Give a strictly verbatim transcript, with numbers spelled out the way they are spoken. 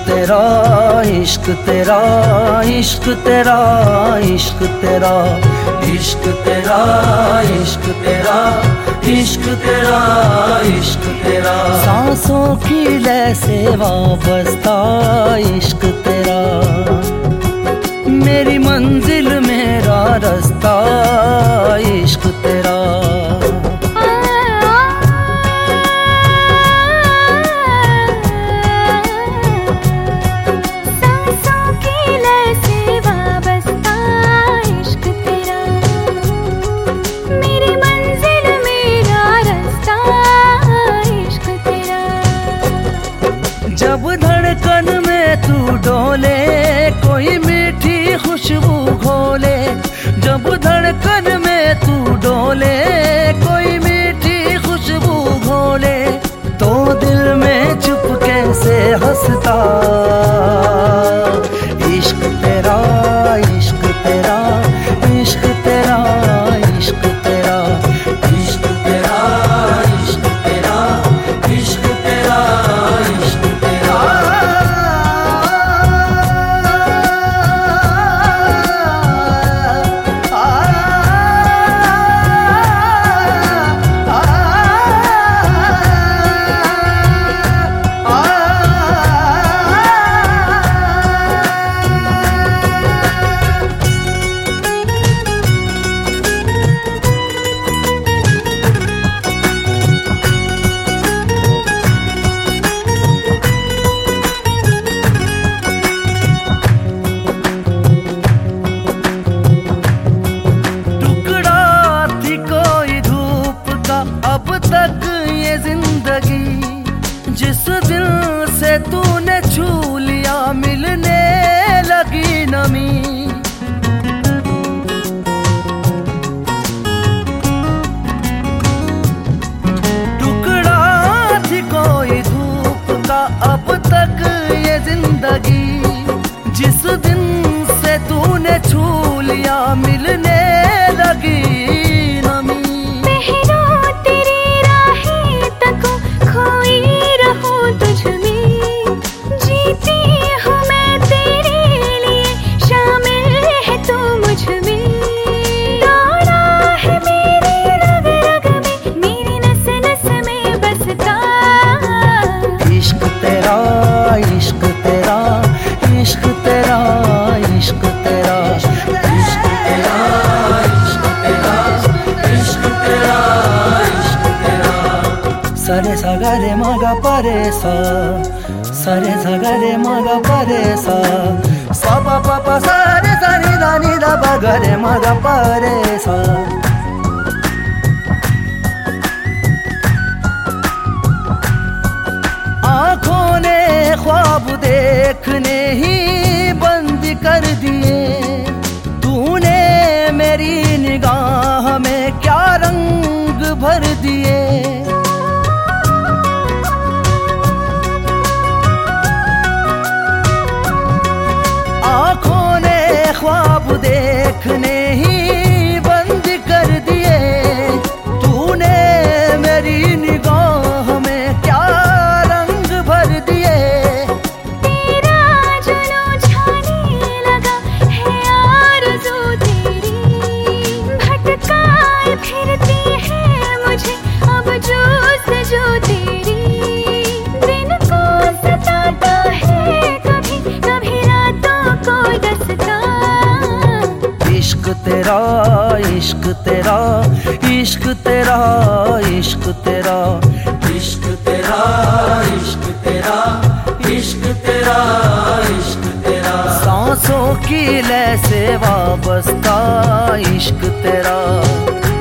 तेरा इश्क तेरा इश्क तेरा इश्क तेरा इश्क तेरा इश्क तेरा इश्क तेरा इश्क तेरा सांसों की लय से वाबस्ता इश्क तेरा मेरी मंजिल मेरा रास्ता इश्क तेरा जब धड़कन में तू डोले कोई मीठी खुशबू घोले जब धड़कन में तू डोले कोई मीठी खुशबू घोले तो दिल में चुपके से हंसता इश्क तेरा इश्क तेरा इश्क तेरा इश्क तेरा इश्क तेरा इश्क तेरा इश्क तेरा इश्क अब तक ये जिंदगी जिस दिल से तूने छू लिया मिलने लगी नमी टुकड़ा थी कोई धूप का अब तक ये जिंदगी जिस दिन से तूने छू लिया मिलने लगी इश्क तेरा इश्क तेरा इश्क तेरा इश्क तेरा इश्क तेरा इश्क तेरा इश्क तेरा सरे सगरे मगा परे सा सरे सगरे मगा परे सा सा पा पा पा सरे सरे दानी दा बगरे मगा परे सा आँखों ने ख्वाब देखने ही बंद कर दिए तूने मेरी निगाह में क्या रंग भर दिए आँखों ने ख्वाब देखने ही बंद कर दिए तूने मेरी निगाह में क्या तेरा इश्क तेरा इश्क तेरा इश्क तेरा इश्क तेरा इश्क तेरा इश्क तेरा इश्क तेरा सांसों की लय से वाबस्ता इश्क तेरा।